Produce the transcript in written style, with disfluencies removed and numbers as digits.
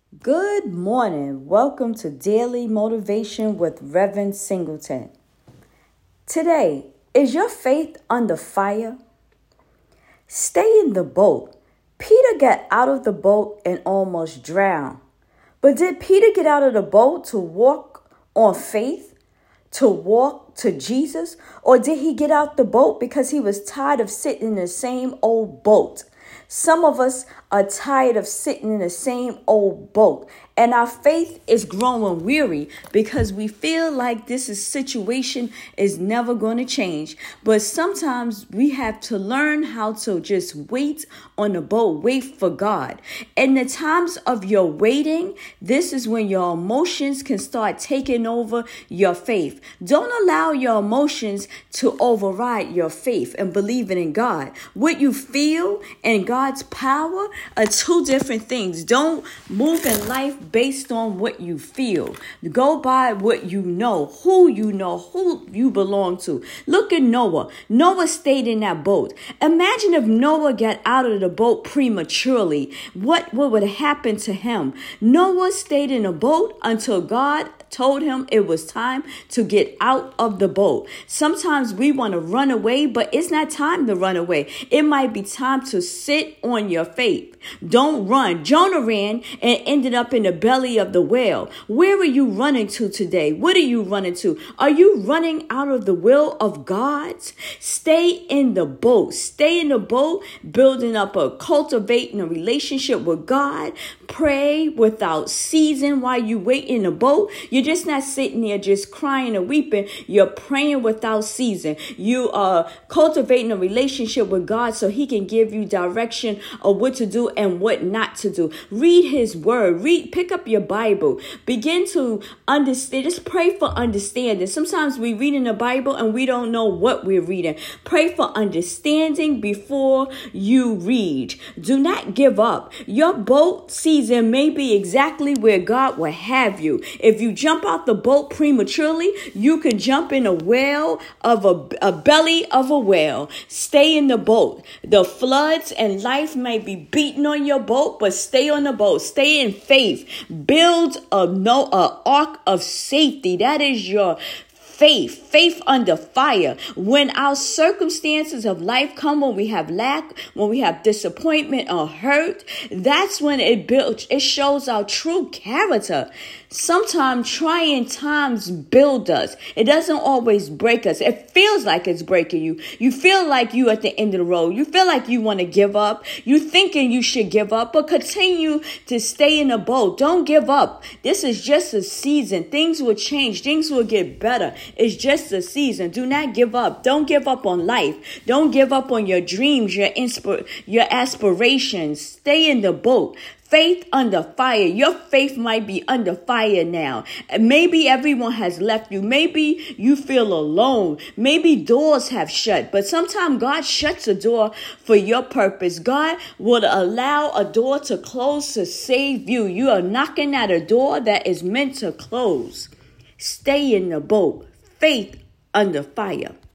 Good morning. Welcome to Daily Motivation with Reverend Singleton. Today, is your faith under fire? Stay in the boat. Peter got out of the boat and almost drowned. But did Peter get out of the boat to walk on faith, to walk to Jesus? Or did he get out the boat because he was tired of sitting in the same old boat? Some of us are tired of sitting in the same old boat, and our faith is growing weary because we feel like situation is never going to change. But sometimes we have to learn how to just wait on the boat, wait for God. In the times of your waiting, this is when your emotions can start taking over your faith. Don't allow your emotions to override your faith and believing in God. What you feel and God's power are two different things. Don't move in life based on what you feel. Go by what you know, who you belong to. Look at Noah. Noah stayed in that boat. Imagine if Noah got out of the boat prematurely. What would happen to him? Noah stayed in a boat until God told him it was time to get out of the boat. Sometimes we want to run away, but it's not time to run away. It might be time to sit on your faith. Don't run. Jonah ran and ended up in the belly of the whale. Where are you running to today? What are you running to? Are you running out of the will of God? Stay in the boat. Stay in the boat, cultivating a relationship with God. Pray without ceasing while you wait in the boat. You're just not sitting there just crying and weeping. You're praying without ceasing. You are cultivating a relationship with God so he can give you direction of what to do and what not to do. Read his word. Pick up your Bible. Begin to understand. Just pray for understanding. Sometimes we read in the Bible and we don't know what we're reading. Pray for understanding before you read. Do not give up. Your boat season may be exactly where God will have you. If you jump out the boat prematurely, you can jump in a belly of a whale. Stay in the boat. The floods and life may be beating on your boat, but stay on the boat. Stay in faith. Build an ark of safety. That is your faith under fire. When our circumstances of life come, when we have lack, when we have disappointment or hurt, that's when it shows our true character. Sometimes trying times build us. It doesn't always break us. It feels like it's breaking you. You feel like you at the end of the road. You feel like you want to give up. You thinking you should give up, but continue to stay in the boat. Don't give up. This is just a season. Things will change. Things will get better. It's just a season. Do not give up. Don't give up on life. Don't give up on your dreams, your aspirations. Stay in the boat. Faith under fire. Your faith might be under fire now. Maybe everyone has left you. Maybe you feel alone. Maybe doors have shut. But sometimes God shuts a door for your purpose. God will allow a door to close to save you. You are knocking at a door that is meant to close. Stay in the boat. Faith under fire.